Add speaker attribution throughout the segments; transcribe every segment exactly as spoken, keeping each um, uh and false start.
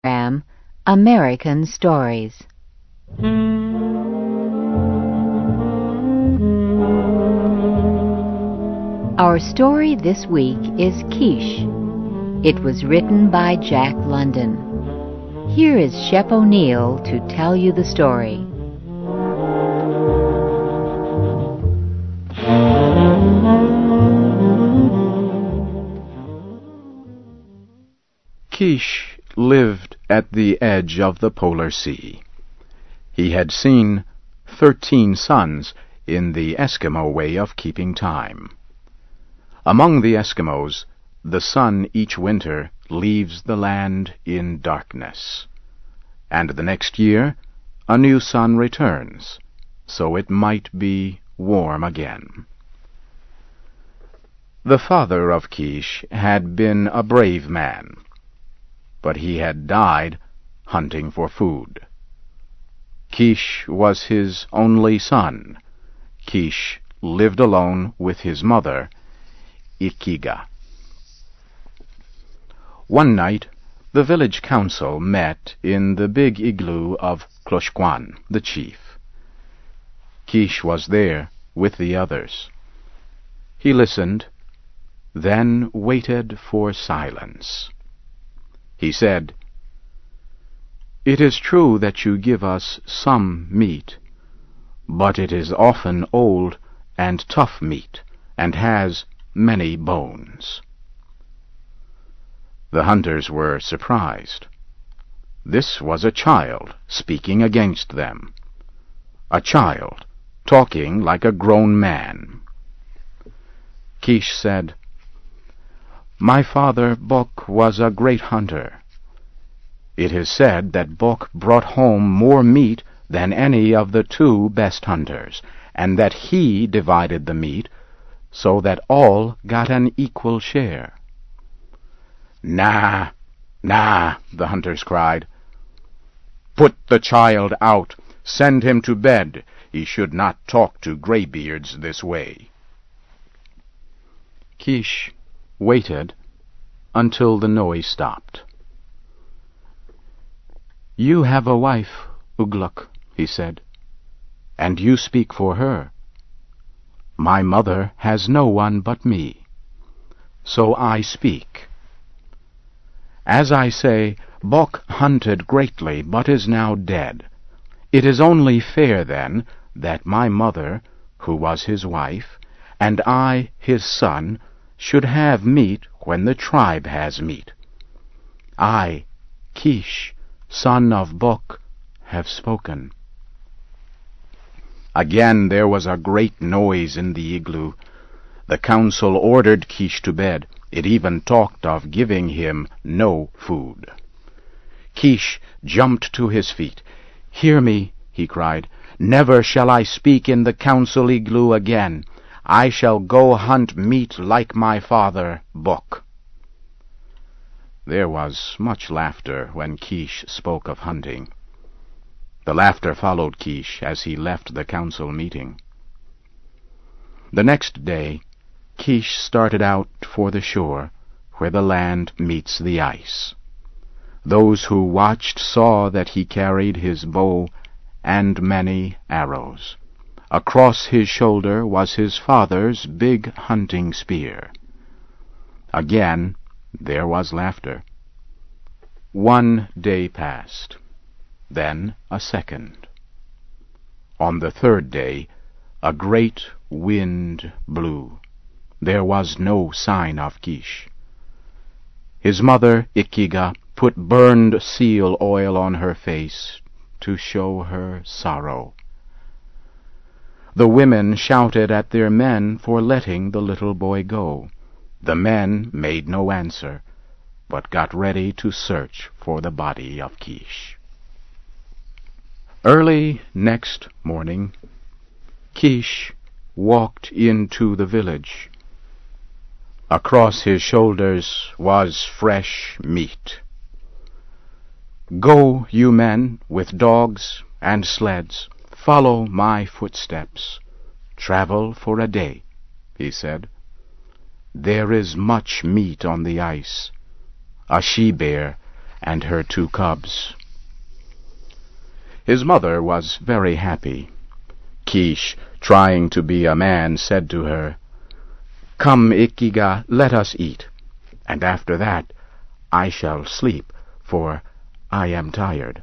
Speaker 1: program, American Stories. Our story this week is Quiche. It was written by Jack London. Here is Shep O'Neill to tell you the story.
Speaker 2: Quiche lived at the edge of the polar sea. He had seen thirteen suns in the Eskimo way of keeping time. Among the Eskimos, the sun each winter leaves the land in darkness, and the next year a new sun returns, so it might be warm again. The father of Quiche had been a brave man, but he had died hunting for food. Quiche was his only son. Quiche lived alone with his mother, Ickiga. One night, the village council met in the big igloo of Clochquan, the chief. Quiche was there with the others. He listened, then waited for silence. He said, "It is true that you give us some meat, but it is often old and tough meat, and has many bones." The hunters were surprised. This was a child speaking against them, a child talking like a grown man. Quiche said, "My father, Bok, was a great hunter. It is said that Bok brought home more meat than any of the two best hunters, and that he divided the meat so that all got an equal share." "Nah, nah," the hunters cried. "Put the child out. Send him to bed. He should not talk to graybeards this way." Quiche waited until the noise stopped. "You have a wife, Ugluk," he said, "and you speak for her. My mother has no one but me, so I speak. As I say, Bok hunted greatly, but is now dead. It is only fair, then, that my mother, who was his wife, and I, his son, should have meat when the tribe has meat. I, Quiche, son of Bok, have spoken." Again there was a great noise in the igloo. The council ordered Quiche to bed. It even talked of giving him no food. Quiche jumped to his feet. "Hear me," he cried. "Never shall I speak in the council igloo again. I shall go hunt meat like my father, Bok." There was much laughter when Quiche spoke of hunting. The laughter followed Quiche as he left the council meeting. The next day, Quiche started out for the shore, where the land meets the ice. Those who watched saw that he carried his bow and many arrows. Across his shoulder was his father's big hunting spear. Again there was laughter. One day passed, then a second. On the third day, a great wind blew. There was no sign of Quiche. His mother, Ickiga, put burned seal oil on her face to show her sorrow. The women shouted at their men for letting the little boy go. The men made no answer, but got ready to search for the body of Quiche. Early next morning, Quiche walked into the village. Across his shoulders was fresh meat. "Go, you men, with dogs and sleds. Follow my footsteps. Travel for a day," he said. "There is much meat on the ice. A she-bear and her two cubs. His mother was very happy. Kish, trying to be a man, said to her, "Come, Ikiga, let us eat, and after that I shall sleep, for I am tired."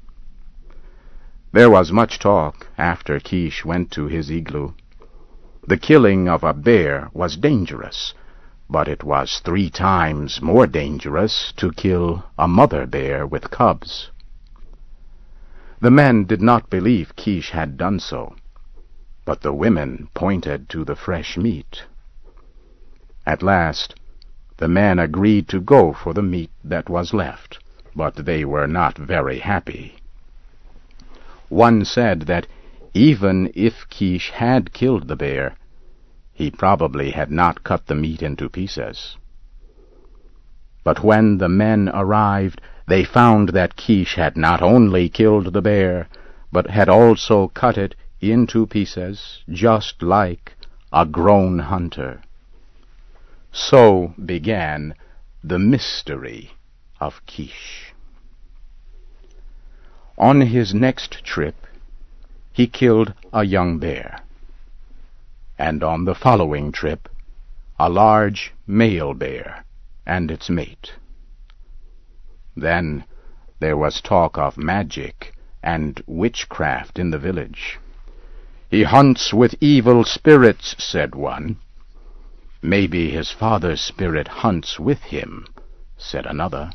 Speaker 2: There was much talk after Kish went to his igloo. The killing of a bear was dangerous, but it was three times more dangerous to kill a mother bear with cubs. The men did not believe Kish had done so, but the women pointed to the fresh meat. At last, the men agreed to go for the meat that was left, but they were not very happy. One said that even if Kish had killed the bear, he probably had not cut the meat into pieces. But when the men arrived, they found that Kish had not only killed the bear, but had also cut it into pieces, just like a grown hunter. So began the mystery of Kish. On his next trip, he killed a young bear, and on the following trip, a large male bear and its mate. Then there was talk of magic and witchcraft in the village. "He hunts with evil spirits," said one. "Maybe his father's spirit hunts with him," said another.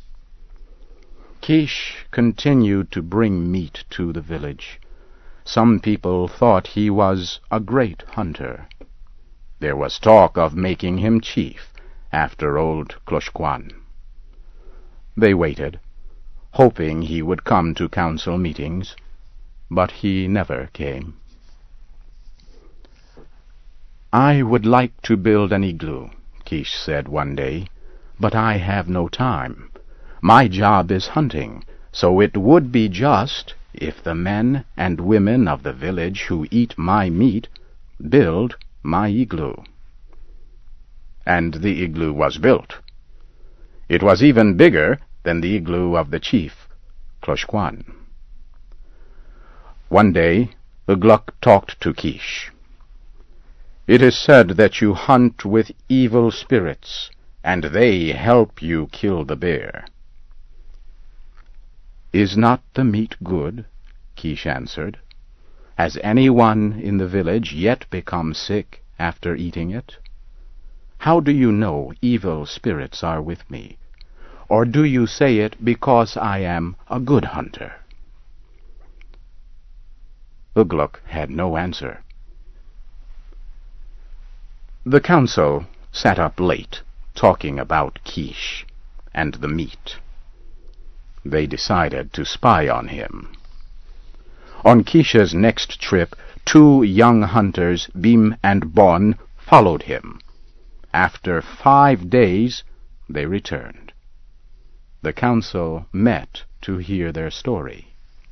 Speaker 2: Kish continued to bring meat to the village. Some people thought he was a great hunter. There was talk of making him chief after old Kloshkwan. They waited, hoping he would come to council meetings, but he never came. "I would like to build an igloo," Kish said one day, "but I have no time. My job is hunting, so it would be just if the men and women of the village who eat my meat build my igloo." And the igloo was built. It was even bigger than the igloo of the chief, Kloshkwan. One day, Ugluk talked to Kish. "It is said that you hunt with evil spirits, and they help you kill the bear." "Is not the meat good?" Kish answered. "Has anyone in the village yet become sick after eating it? How do you know evil spirits are with me? Or do you say it because I am a good hunter?" Ugluk had no answer. The council sat up late, talking about Kish and the meat. They decided to spy on him. On Kish's next trip, two young hunters, Bim and Bon, followed him. After five days, they returned. The council met to hear their story.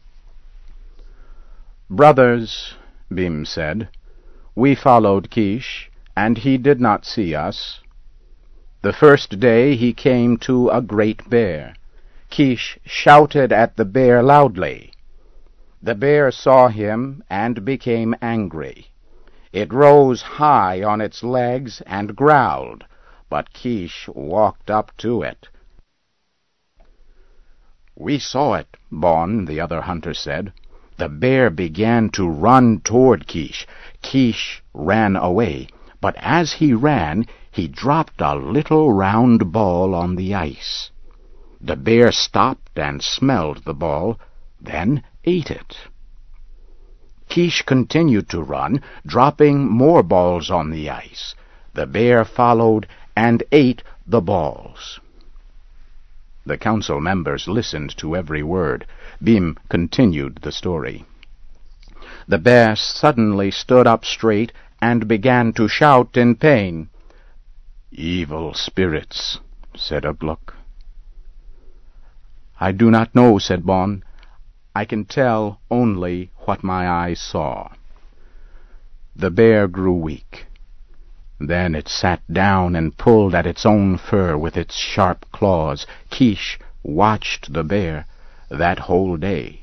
Speaker 2: "Brothers," Bim said, "we followed Kish, and he did not see us. The first day he came to a great bear. Kish shouted at the bear loudly. The bear saw him and became angry. It rose high on its legs and growled, but Kish walked up to it." "We saw it," Bon, the other hunter, said. "The bear began to run toward Kish. Kish ran away, but as he ran, he dropped a little round ball on the ice. The bear stopped and smelled the ball, then ate it. Kish continued to run, dropping more balls on the ice. The bear followed and ate the balls." The council members listened to every word. Bim continued the story. "The bear suddenly stood up straight and began to shout in pain." "Evil spirits," said Ugluk. "I do not know," said Bon. "I can tell only what my eyes saw." The bear grew weak. Then it sat down and pulled at its own fur with its sharp claws. Kish watched the bear that whole day.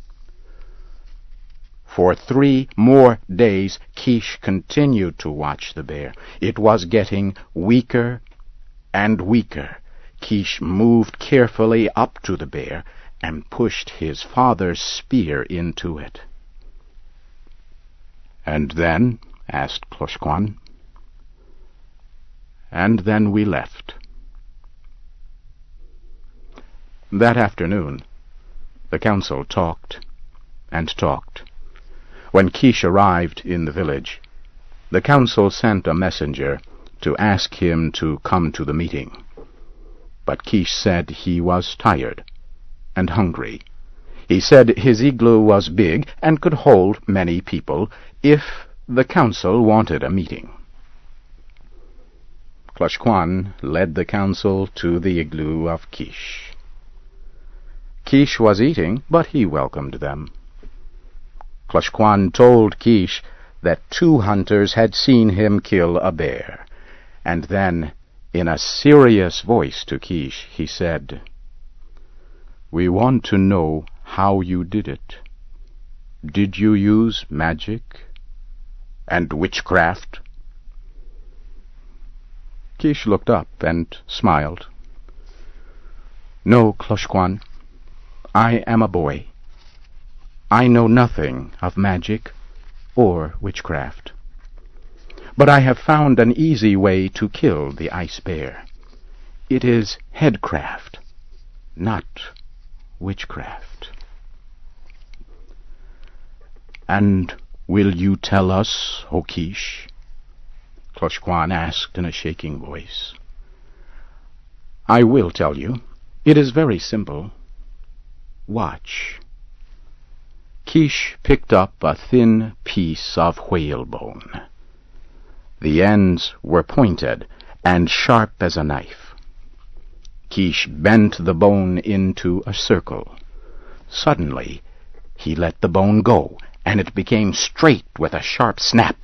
Speaker 2: For three more days Kish continued to watch the bear. It was getting weaker and weaker. Kish moved carefully up to the bear and pushed his father's spear into it. "And then?" asked Closhquan. "And then we left." That afternoon, the council talked and talked. When Kish arrived in the village, the council sent a messenger to ask him to come to the meeting. But Kish said he was tired and hungry. He said his igloo was big and could hold many people if the council wanted a meeting. Closhquan led the council to the igloo of Kish. Kish was eating, but he welcomed them. Closhquan told Kish that two hunters had seen him kill a bear, and then, in a serious voice to Kish, he said, "We want to know how you did it. Did you use magic and witchcraft?" Kish looked up and smiled. "No, Closhquan, I am a boy. I know nothing of magic or witchcraft. But I have found an easy way to kill the ice bear. It is headcraft, not witchcraft." "And will you tell us, O Kish?" Closhquan asked in a shaking voice. "I will tell you. It is very simple. Watch." Kish picked up a thin piece of whalebone. The ends were pointed and sharp as a knife. Kish bent the bone into a circle. Suddenly, he let the bone go, and it became straight with a sharp snap.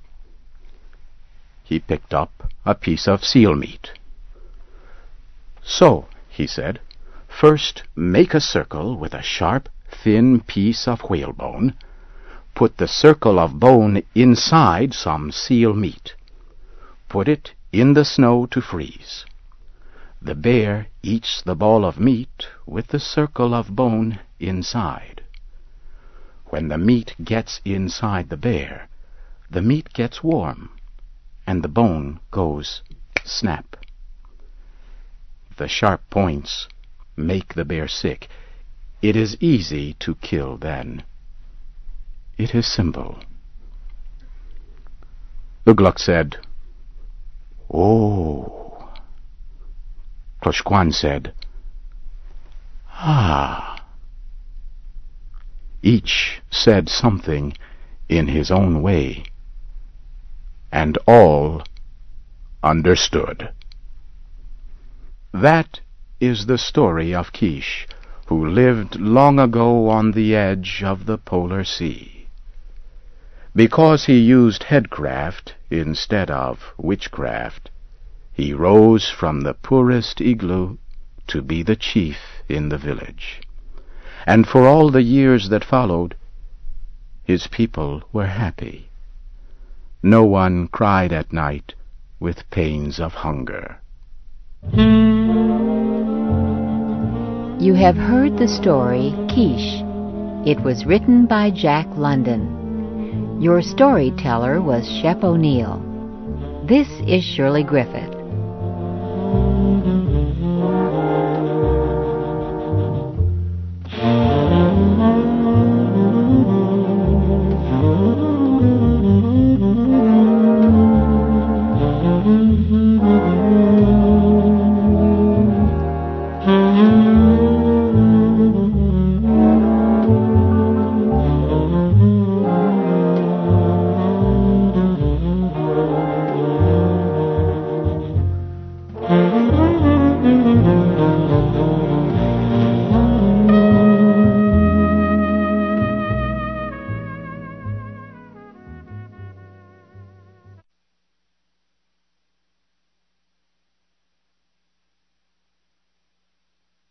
Speaker 2: He picked up a piece of seal meat. "So," he said, "first make a circle with a sharp, thin piece of whalebone. Put the circle of bone inside some seal meat. Put it in the snow to freeze. The bear eats the ball of meat with the circle of bone inside. When the meat gets inside the bear, the meat gets warm, and the bone goes snap. The sharp points make the bear sick. It is easy to kill then. It is simple." Ugluk said, "Oh." Closhquan said, "Ah." Each said something in his own way, and all understood. That is the story of Kish, who lived long ago on the edge of the polar sea. Because he used headcraft instead of witchcraft, he rose from the poorest igloo to be the chief in the village. And for all the years that followed, his people were happy. No one cried at night with pains of hunger.
Speaker 1: You have heard the story Kish. It was written by Jack London. Your storyteller was Shep O'Neill. This is Shirley Griffith.